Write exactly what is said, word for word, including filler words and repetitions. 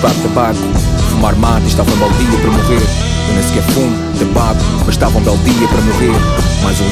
chupar tabaco, fumar mate, estava um belo dia para morrer. Eu nem sequer fumo tabaco, mas estava um belo dia para morrer. Mais um